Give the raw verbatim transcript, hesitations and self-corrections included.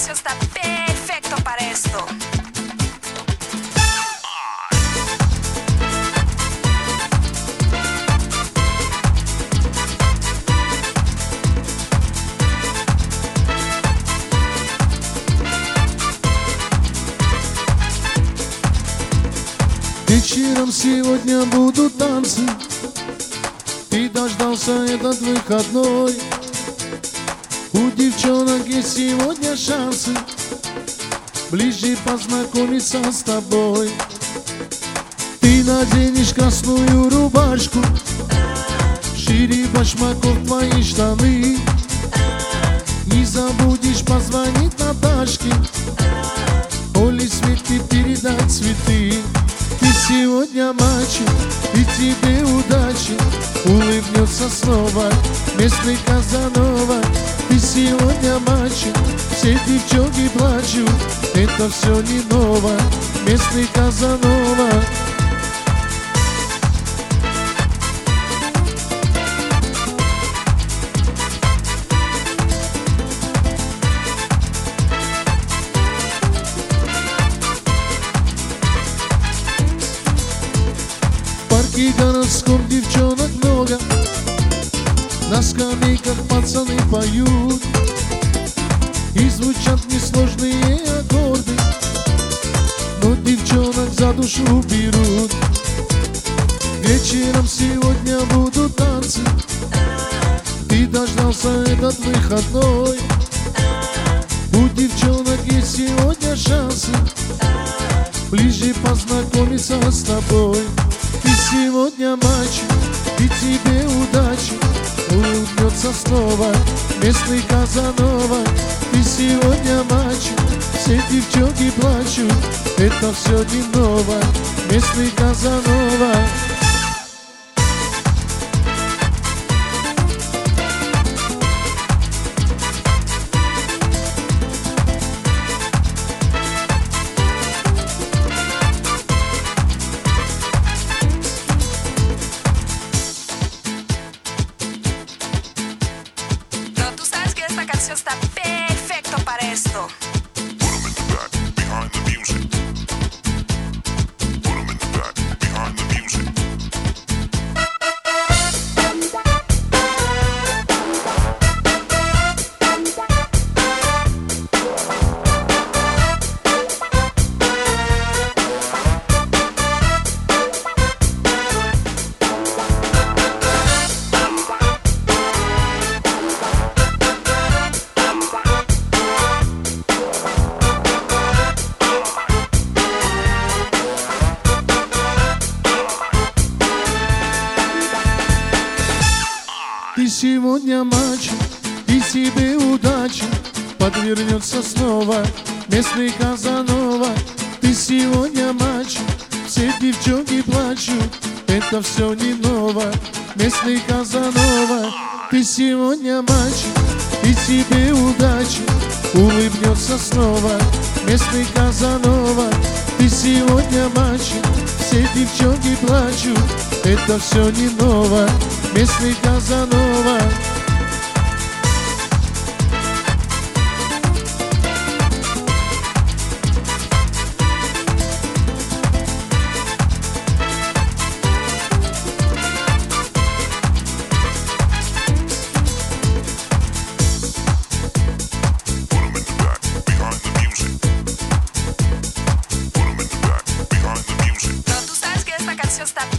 canción está perfecto para esto. Вечером сегодня будут танцы. Ты дождался этот выходной. У девчонок есть сегодня шансы ближе познакомиться с тобой. Ты наденешь красную рубашку, шире башмаков твои штаны. Не забудешь позвонить Наташке, Оле, Свете передать цветы. Ты сегодня мачо, и тебе удачи, улыбнется снова местный Казанова. Ты сегодня мачо, все девчонки плачут, это все не ново, местный Казанова. В парке городском девчонок много, на скамейках пацаны поют, и звучат несложные аккорды, но девчонок за душу берут. Вечером сегодня будут танцы. Ты дождался этот выходной. У девчонок есть сегодня шансы ближе познакомиться с тобой. Ты сегодня мачо, и тебе удачи, улыбнется снова местный Казанова. Ты сегодня мачо, все девчонки плачут, это все не ново, местный Казанова. Canción está perfecto para esto. Ты сегодня мачо, и тебе удачи, подвернется снова местный Казанова. Ты сегодня мачо, все девчонки плачут, это все не ново, местный Казанова. Ты сегодня мачо, и тебе удачи, улыбнется снова местный Казанова. Ты сегодня мачо, все девчонки плачут, это все не ново, местный Казанова. Pero tú sabes que esta canción está